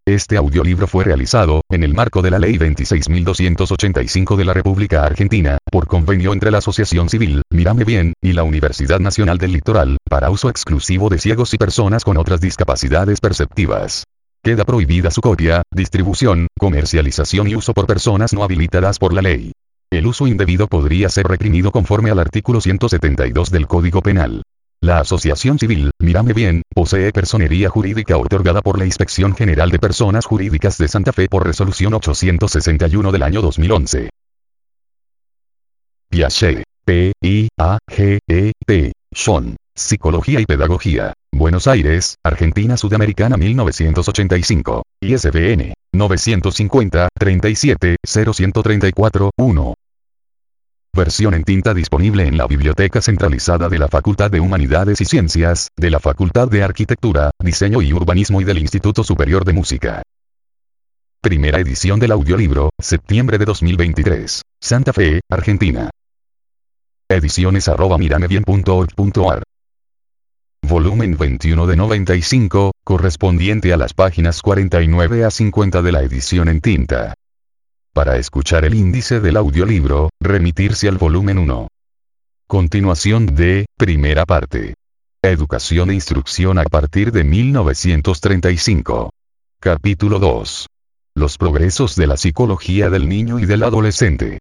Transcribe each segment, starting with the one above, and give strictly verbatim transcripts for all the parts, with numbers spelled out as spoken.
Este audiolibro fue realizado, en el marco de la Ley veintiséis mil doscientos ochenta y cinco de la República Argentina, por convenio entre la Asociación Civil, Mírame Bien, y la Universidad Nacional del Litoral, para uso exclusivo de ciegos y personas con otras discapacidades perceptivas. Queda prohibida su copia, distribución, comercialización y uso por personas no habilitadas por la ley. El uso indebido podría ser reprimido conforme al artículo ciento setenta y dos del Código Penal. La Asociación Civil, Mírame Bien, posee personería jurídica otorgada por la Inspección General de Personas Jurídicas de Santa Fe por resolución ochocientos sesenta y uno del año dos mil once. Piaget. P I A G E T. John. Psicología y Pedagogía. Buenos Aires, Argentina Sudamericana mil novecientos ochenta y cinco. I S B N. novecientos cincuenta, treinta y siete, cero ciento treinta y cuatro, uno. Versión en tinta disponible en la Biblioteca Centralizada de la Facultad de Humanidades y Ciencias, de la Facultad de Arquitectura, Diseño y Urbanismo y del Instituto Superior de Música. Primera edición del audiolibro, septiembre de dos mil veintitrés. Santa Fe, Argentina. Ediciones arroba miramebien punto org punto ar. Volumen veintiuno de noventa y cinco, correspondiente a las páginas cuarenta y nueve a cincuenta de la edición en tinta. Para escuchar el índice del audiolibro, remitirse al volumen uno. Continuación de, primera parte. Educación e instrucción a partir de mil novecientos treinta y cinco. Capítulo dos. Los progresos de la psicología del niño y del adolescente.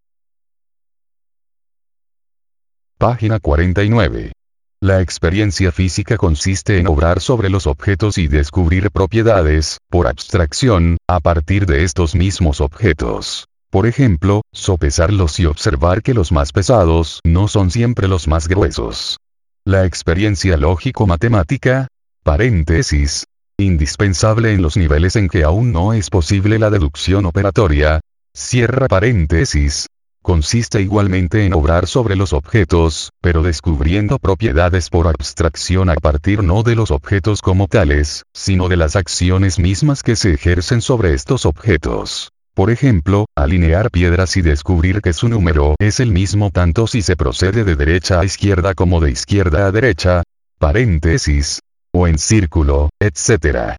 Página cuarenta y nueve. La experiencia física consiste en obrar sobre los objetos y descubrir propiedades, por abstracción, a partir de estos mismos objetos. Por ejemplo, sopesarlos y observar que los más pesados no son siempre los más gruesos. La experiencia lógico-matemática, paréntesis, indispensable en los niveles en que aún no es posible la deducción operatoria, cierra paréntesis, consiste igualmente en obrar sobre los objetos, pero descubriendo propiedades por abstracción a partir no de los objetos como tales, sino de las acciones mismas que se ejercen sobre estos objetos. Por ejemplo, alinear piedras y descubrir que su número es el mismo tanto si se procede de derecha a izquierda como de izquierda a derecha, paréntesis, o en círculo, etcétera.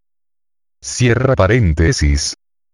Cierra paréntesis.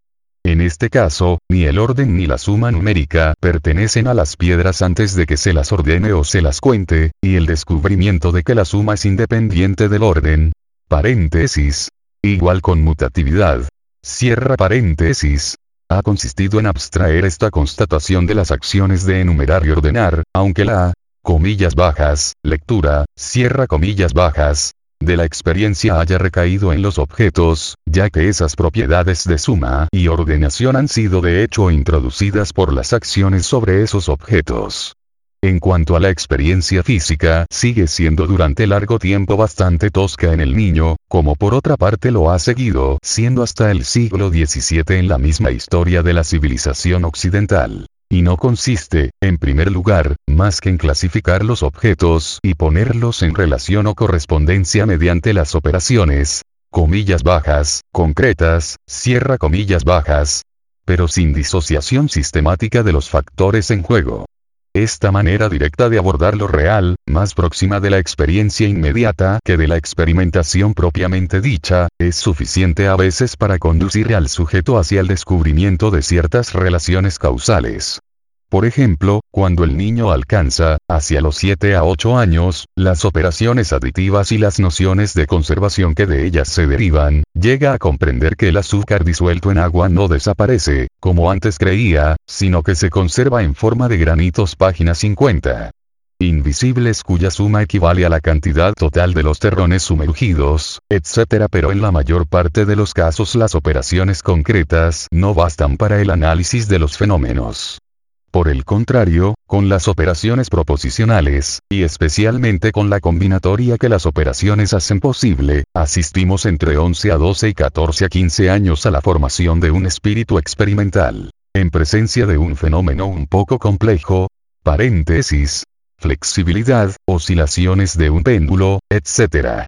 En este caso, ni el orden ni la suma numérica pertenecen a las piedras antes de que se las ordene o se las cuente, y el descubrimiento de que la suma es independiente del orden, paréntesis, igual conmutatividad, cierra paréntesis, ha consistido en abstraer esta constatación de las acciones de enumerar y ordenar, aunque la, comillas bajas, lectura, cierra comillas bajas, de la experiencia haya recaído en los objetos, ya que esas propiedades de suma y ordenación han sido de hecho introducidas por las acciones sobre esos objetos. En cuanto a la experiencia física, sigue siendo durante largo tiempo bastante tosca en el niño, como por otra parte lo ha seguido siendo hasta el siglo diecisiete en la misma historia de la civilización occidental. Y no consiste, en primer lugar, más que en clasificar los objetos y ponerlos en relación o correspondencia mediante las operaciones, comillas bajas, concretas, cierra comillas bajas, pero sin disociación sistemática de los factores en juego. Esta manera directa de abordar lo real, más próxima de la experiencia inmediata que de la experimentación propiamente dicha, es suficiente a veces para conducir al sujeto hacia el descubrimiento de ciertas relaciones causales. Por ejemplo, cuando el niño alcanza, hacia los siete a ocho años, las operaciones aditivas y las nociones de conservación que de ellas se derivan, llega a comprender que el azúcar disuelto en agua no desaparece, como antes creía, sino que se conserva en forma de granitos. Página cincuenta. Invisibles cuya suma equivale a la cantidad total de los terrones sumergidos, etcétera. Pero en la mayor parte de los casos las operaciones concretas no bastan para el análisis de los fenómenos. Por el contrario, con las operaciones proposicionales, y especialmente con la combinatoria que las operaciones hacen posible, asistimos entre once a doce y catorce a quince años a la formación de un espíritu experimental, en presencia de un fenómeno un poco complejo, paréntesis, flexibilidad, oscilaciones de un péndulo, etcétera.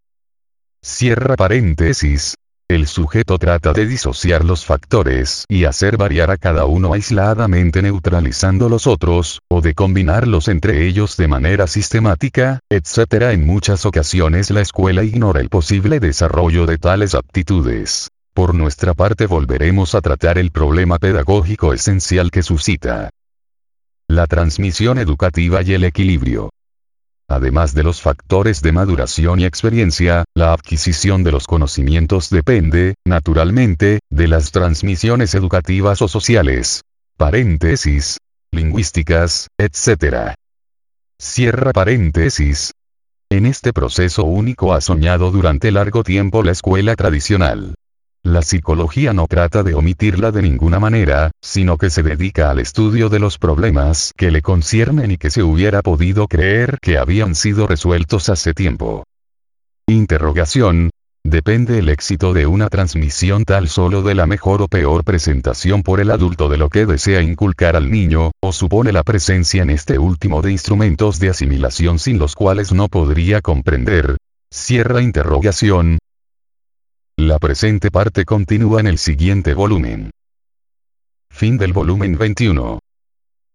Cierra paréntesis. El sujeto trata de disociar los factores y hacer variar a cada uno aisladamente neutralizando los otros, o de combinarlos entre ellos de manera sistemática, etcétera. En muchas ocasiones la escuela ignora el posible desarrollo de tales aptitudes. Por nuestra parte volveremos a tratar el problema pedagógico esencial que suscita la transmisión educativa y el equilibrio. Además de los factores de maduración y experiencia, la adquisición de los conocimientos depende, naturalmente, de las transmisiones educativas o sociales. Paréntesis. Lingüísticas, etcétera. Cierra paréntesis. En este proceso único ha soñado durante largo tiempo la escuela tradicional. La psicología no trata de omitirla de ninguna manera, sino que se dedica al estudio de los problemas que le conciernen y que se hubiera podido creer que habían sido resueltos hace tiempo. Interrogación. ¿Depende el éxito de una transmisión tal solo de la mejor o peor presentación por el adulto de lo que desea inculcar al niño, o supone la presencia en este último de instrumentos de asimilación sin los cuales no podría comprender? Cierra interrogación. La presente parte continúa en el siguiente volumen. Fin del volumen veintiuno.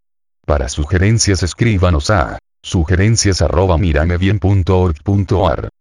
Para sugerencias escríbanos a sugerencias arroba miramebien punto org punto ar.